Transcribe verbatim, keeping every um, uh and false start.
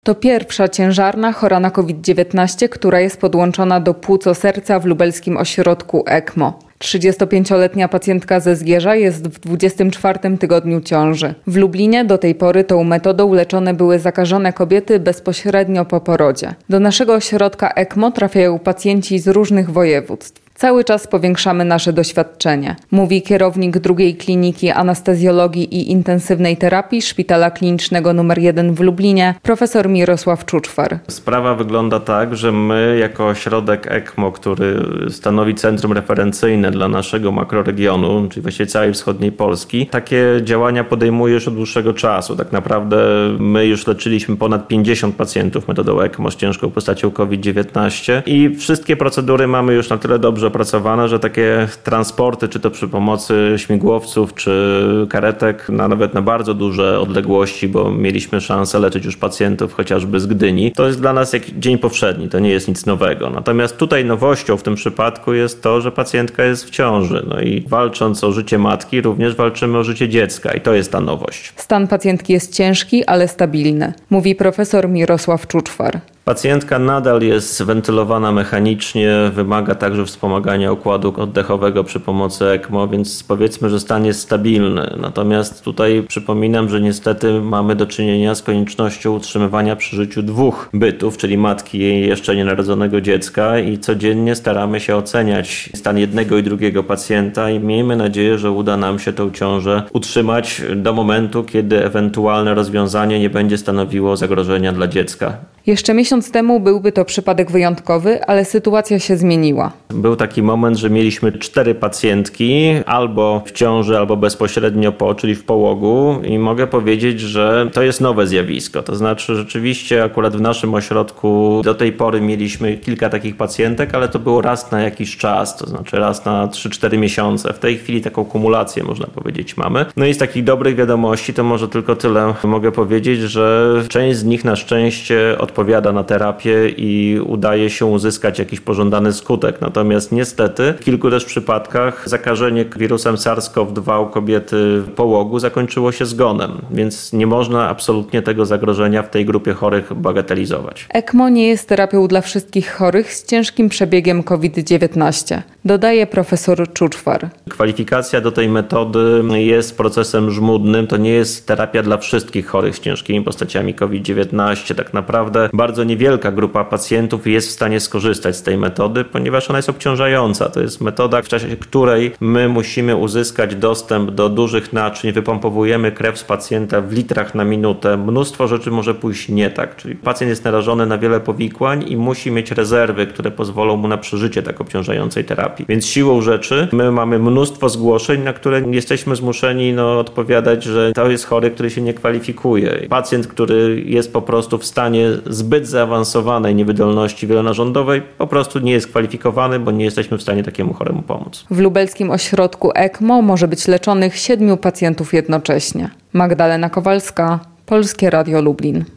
To pierwsza ciężarna chora na COVID dziewiętnaście, która jest podłączona do płuco-serca w lubelskim ośrodku ECMO. trzydziestopięcioletnia pacjentka ze Zgierza jest w dwudziestym czwartym tygodniu ciąży. W Lublinie do tej pory tą metodą leczone były zakażone kobiety bezpośrednio po porodzie. Do naszego ośrodka ECMO trafiają pacjenci z różnych województw. Cały czas powiększamy nasze doświadczenie, mówi kierownik drugiej kliniki anestezjologii i intensywnej terapii Szpitala Klinicznego numer jeden w Lublinie, profesor Mirosław Czuczwar. Sprawa wygląda tak, że my jako ośrodek ECMO, który stanowi centrum referencyjne dla naszego makroregionu, czyli właściwie całej wschodniej Polski, takie działania podejmuje już od dłuższego czasu. Tak naprawdę my już leczyliśmy ponad pięćdziesiąt pacjentów metodą ECMO z ciężką postacią COVID dziewiętnaście i wszystkie procedury mamy już na tyle dobrze opracowane, że takie transporty, czy to przy pomocy śmigłowców, czy karetek, na, nawet na bardzo duże odległości, bo mieliśmy szansę leczyć już pacjentów chociażby z Gdyni, to jest dla nas jak dzień powszedni, to nie jest nic nowego. Natomiast tutaj nowością w tym przypadku jest to, że pacjentka jest w ciąży. No i walcząc o życie matki, również walczymy o życie dziecka i to jest ta nowość. Stan pacjentki jest ciężki, ale stabilny, mówi profesor Mirosław Czuczwar. Pacjentka nadal jest wentylowana mechanicznie, wymaga także wspomagania układu oddechowego przy pomocy ECMO, więc powiedzmy, że stan jest stabilny. Natomiast tutaj przypominam, że niestety mamy do czynienia z koniecznością utrzymywania przy życiu dwóch bytów, czyli matki i jej jeszcze nienarodzonego dziecka i codziennie staramy się oceniać stan jednego i drugiego pacjenta i miejmy nadzieję, że uda nam się tę ciążę utrzymać do momentu, kiedy ewentualne rozwiązanie nie będzie stanowiło zagrożenia dla dziecka. Jeszcze miesiąc temu byłby to przypadek wyjątkowy, ale sytuacja się zmieniła. Był taki moment, że mieliśmy cztery pacjentki, albo w ciąży, albo bezpośrednio po, czyli w połogu i mogę powiedzieć, że to jest nowe zjawisko. To znaczy rzeczywiście akurat w naszym ośrodku do tej pory mieliśmy kilka takich pacjentek, ale to było raz na jakiś czas, to znaczy raz na trzy cztery miesiące. W tej chwili taką kumulację, można powiedzieć, mamy. No i z takich dobrych wiadomości to może tylko tyle mogę powiedzieć, że część z nich na szczęście odpowiada na terapię i udaje się uzyskać jakiś pożądany skutek. Natomiast niestety w kilku też przypadkach zakażenie wirusem SARS-CoV dwa u kobiety w połogu zakończyło się zgonem, więc nie można absolutnie tego zagrożenia w tej grupie chorych bagatelizować. ECMO nie jest terapią dla wszystkich chorych z ciężkim przebiegiem COVID dziewiętnaście, dodaje profesor Czuczwar. Kwalifikacja do tej metody jest procesem żmudnym. To nie jest terapia dla wszystkich chorych z ciężkimi postaciami COVID dziewiętnaście. Tak naprawdę bardzo niewielka grupa pacjentów jest w stanie skorzystać z tej metody, ponieważ ona jest obciążająca. To jest metoda, w czasie której my musimy uzyskać dostęp do dużych naczyń, wypompowujemy krew z pacjenta w litrach na minutę. Mnóstwo rzeczy może pójść nie tak, czyli pacjent jest narażony na wiele powikłań i musi mieć rezerwy, które pozwolą mu na przeżycie tak obciążającej terapii. Więc siłą rzeczy my mamy mnóstwo zgłoszeń, na które jesteśmy zmuszeni no, odpowiadać, że to jest chory, który się nie kwalifikuje. Pacjent, który jest po prostu w stanie zbyt zaawansowanej niewydolności wielonarządowej po prostu nie jest kwalifikowany, bo nie jesteśmy w stanie takiemu choremu pomóc. W lubelskim ośrodku ECMO może być leczonych siedmiu pacjentów jednocześnie. Magdalena Kowalska, Polskie Radio Lublin.